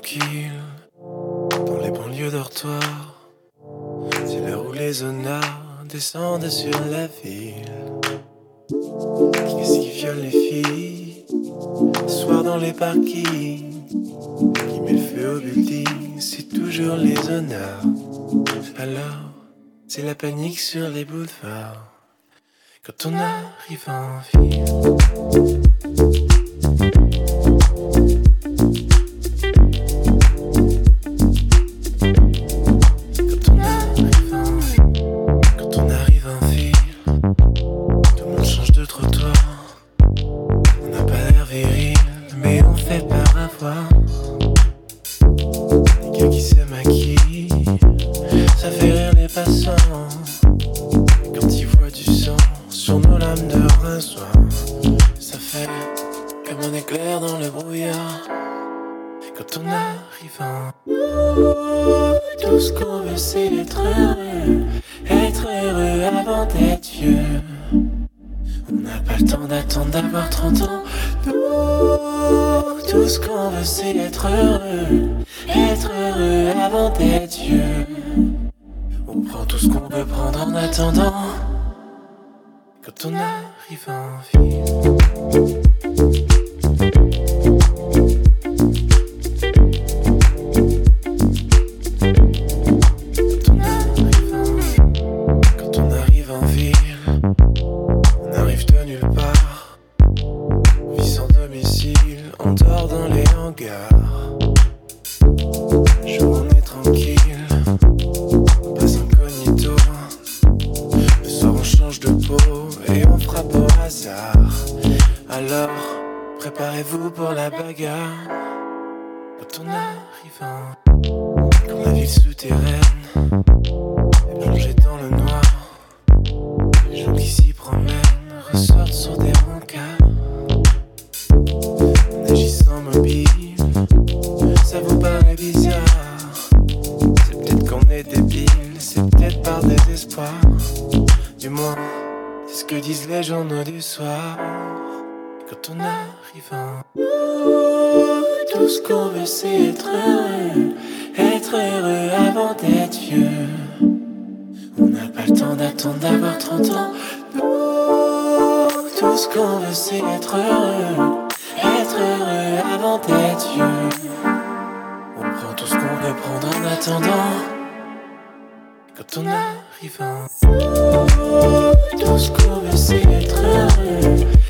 tranquille, dans les banlieues dortoirs. C'est l'heure où les honnards descendent sur la ville. Qu'est-ce qui viole les filles, soir dans les parkings? Qui met le feu au building, c'est toujours les honnards. Alors, c'est la panique sur les boulevards quand on arrive en ville. Quand on arrive en ville, tout le monde change de trottoir. On n'a pas l'air viril, mais on fait peur à voir. Les gars qui se maquillent, ça fait rire les passants. Et quand ils voient du sang sur nos lames de rinçoir, ça fait comme un éclair dans le brouillard. Quand on arrive en tout ce qu'on veut c'est être heureux avant d'être vieux. On n'a pas le temps d'attendre d'avoir 30 ans. Tout ce qu'on veut c'est être heureux avant d'être vieux. On prend tout ce qu'on peut prendre en attendant quand on arrive en ville. On dort dans les hangars. Journée tranquille, on passe incognito. Le soir on change de peau et on frappe au hasard. Alors, préparez-vous pour la bagarre. Quand on arrive quand la ville souterraine est plongée dans le noir. Les gens qui s'y promènent ressortent sur des brancards. Agissant mobile, ça vous paraît bizarre. C'est peut-être qu'on est débile, c'est peut-être par désespoir. Du moins, c'est ce que disent les journaux du soir. Quand on arrive en tout ce qu'on veut c'est être heureux avant d'être vieux. On n'a pas le temps d'attendre d'avoir 30 ans. Tout ce qu'on veut c'est être heureux avant d'être vieux. On prend tout ce qu'on peut prendre en attendant quand on arrive en tout ce qu'on veut c'est être heureux